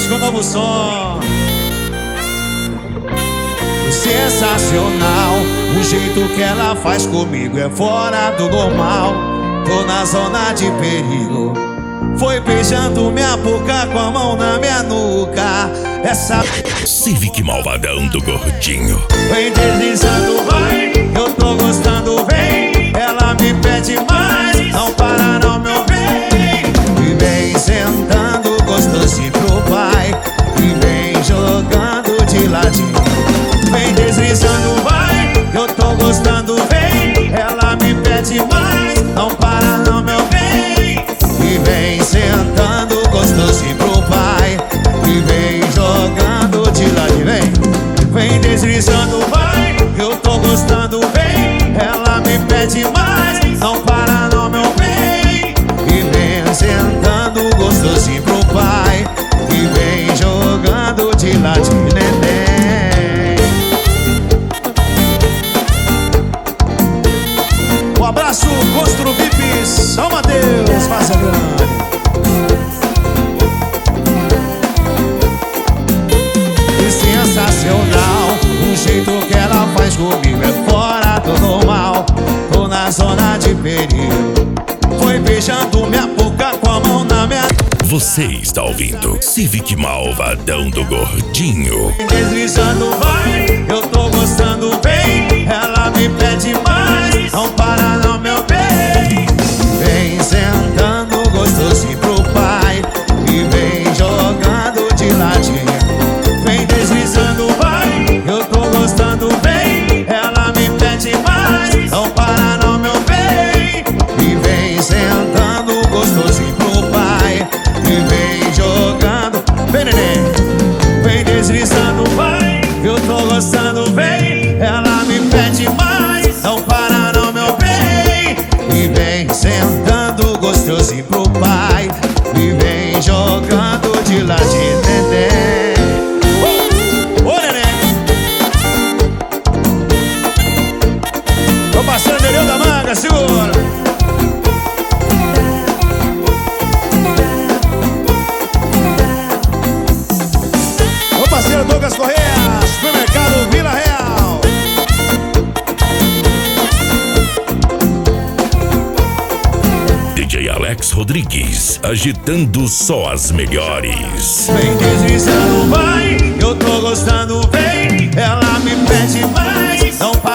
Rodrigues com o novo som. Sensacional, o jeito que ela faz comigo é fora do normal. Tô na zona de perigo. Foi beijando minha boca com a mão na minha nuca. Essa Civic Malvadão do Gordinho. vem deslizando, vai, eu tô gostando, vem. Ela me pede mais, não para não, meu bem. E vem sentando gostosinho pro pai. E vem jogando de ladinho. Vem deslizando, vai, eu tô gostando, vem. Ela me pede mais, não para não, meu bem. E vem sentando gostosinho pro pai. E vem jogando de ladinho, vem. Vem deslizando, vai, eu tô gostando, vem. Ela me pede mais, não para não, meu bem. E vem sentando gostosinho pro pai. E vem jogando de ladinho, neném. Um abraço, Constru VIP, São Mateus, faça grande. E sensacional, o jeito que ela faz comigo é fora do normal. Tô na zona de perigo. Foi beijando minha boca com a mão na minha. Você está ouvindo Civic Malvadão do Gordinho. Deslizando, vai, eu tô gostando, bem. Ela me pede mais, não para não, meu bem. Vem sentando gostosinho pro pai. E vem jogando de ladinho. Vem deslizando, vai, eu tô gostando, bem. Ela me pede mais, não para não, meu bem. E vem sentando gostosinho pro pai. E vem jogando, vem neném. Vem deslizando, vai, eu tô gostando, vem. Ela me pede mais, não para não, meu bem. E vem sentando gostosinho pro pai. E vem jogando de ladinho, neném. Ô, neném. Ô, parceiro Nereu da Manga, segura. Ô, parceiro Douglas Correia, supermercado Vila Real. DJ Alex Rodrigues, agitando só as melhores. Vem deslizando, vai, eu tô gostando, vem. Ela me pede mais, não para.